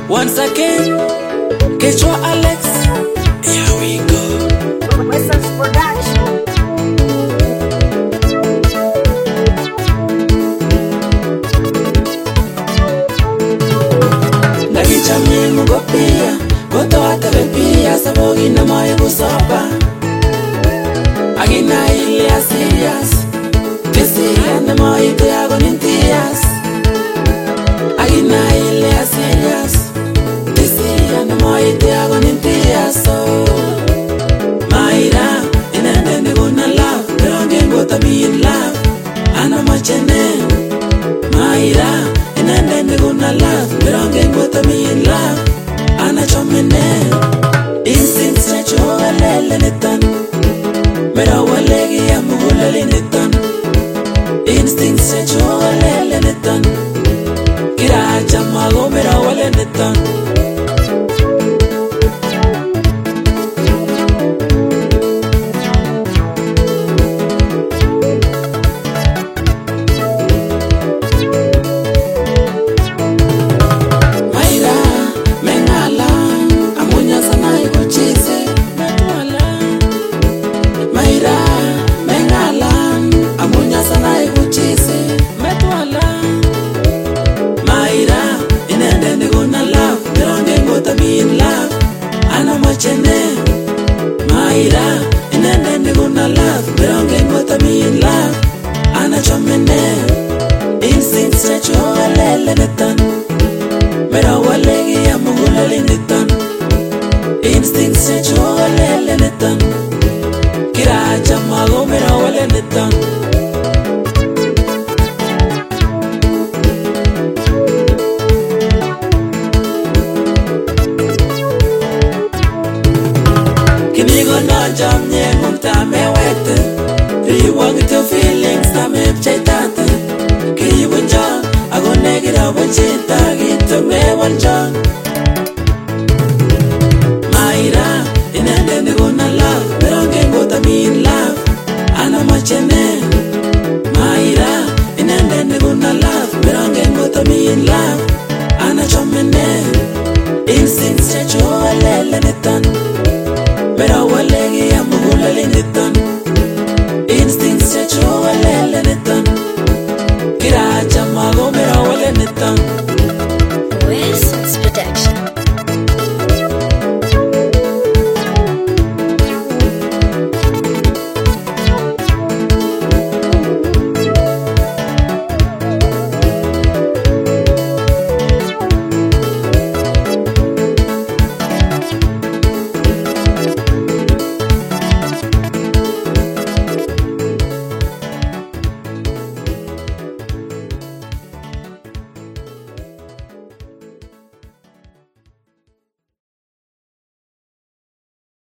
Once again, Quechua Alex. Here we go. Wessels Production. Nagichami mugopia, goto atabepia, sabogi na moyo kusopa. Agina ile serious, kesi na moyo tuyago nintias. Agina ile serious, kesi na moyo tuyago nintias. Maira, inende gonna love, pero ngengo tabi in love. Ana machene, Maira, inende gonna love, pero ngengo tabi in love. Ana chomene, instinct se choga lele netan. Mera walegi ya mugulele netan. Instinct se choga lele netan. Kira chamago mera wale netan. Maira, inende gonna love, pero ngengo tabi in love. Ana chomene, instinct se choga lele netan. Mera walegi ya mugulele netan. Instinct se choga lele netan. Kira chamago mera wale netan. Kinigo no jam nyengum tame wete. Riwag to feelings tame pchaitate. Kiyibu jang, ago negira wachita gito me wanjang. Maira, inende gonna love, pero ngengo tabi in love. Ana machene. Maira, inende gonna love, pero ngengo tabi in love. Ana chomene, instinct se choga lele netan.